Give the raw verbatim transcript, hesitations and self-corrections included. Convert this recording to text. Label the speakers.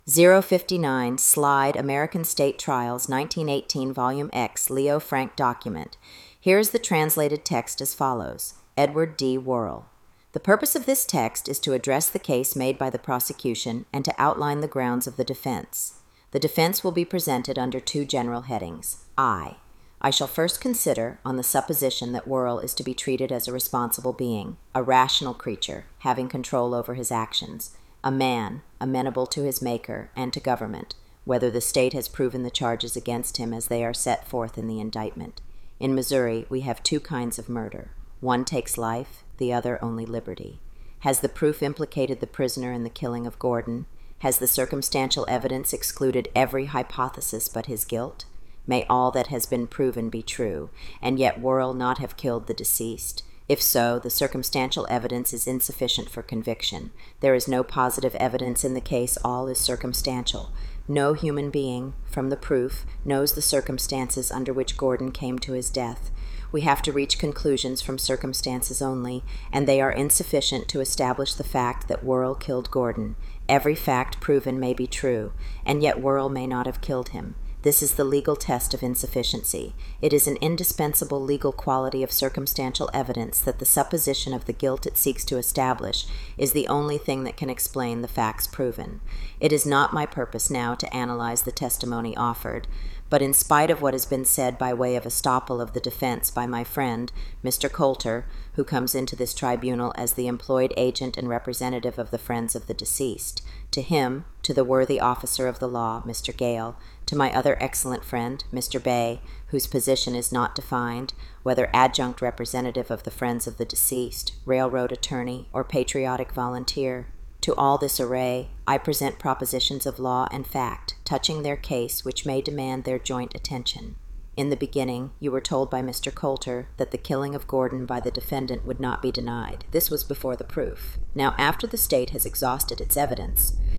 Speaker 1: zero fifty-nine Slide American State Trials nineteen eighteen Volume X Leo Frank document. Here is the translated text as follows. Edward D. Worrell. The purpose of this text is to address the case made by the prosecution and to outline the grounds of the defense. The defense will be presented under two general headings. I. I shall first consider on the supposition that Worrell is to be treated as a responsible being, a rational creature, having control over his actions, a man, amenable to his Maker and to government, whether the state has proven the charges against him as they are set forth in the indictment. In Missouri, we have two kinds of murder. One takes life, the other only liberty. Has the proof implicated the prisoner in the killing of Gordon? Has the circumstantial evidence excluded every hypothesis but his guilt? May all that has been proven be true, and yet Worrell not have killed the deceased. If so, the circumstantial evidence is insufficient for conviction. There is no positive evidence in the case, all is circumstantial. No human being, from the proof, knows the circumstances under which Gordon came to his death. We have to reach conclusions from circumstances only, and they are insufficient to establish the fact that Worrell killed Gordon. Every fact proven may be true, and yet Worrell may not have killed him. This is the legal test of insufficiency. It is an indispensable legal quality of circumstantial evidence that the supposition of the guilt it seeks to establish is the only thing that can explain the facts proven. It is not my purpose now to analyze the testimony offered, but in spite of what has been said by way of estoppel of the defense by my friend, Mister Coulter, who comes into this tribunal as the employed agent and representative of the friends of the deceased, to him, to the worthy officer of the law, Mister Gale, to my other excellent friend, Mister Bay, whose position is not defined, whether adjunct representative of the friends of the deceased, railroad attorney, or patriotic volunteer, to all this array, I present propositions of law and fact, touching their case which may demand their joint attention. In the beginning, you were told by Mister Coulter that the killing of Gordon by the defendant would not be denied. This was before the proof. Now, after the state has exhausted its evidence,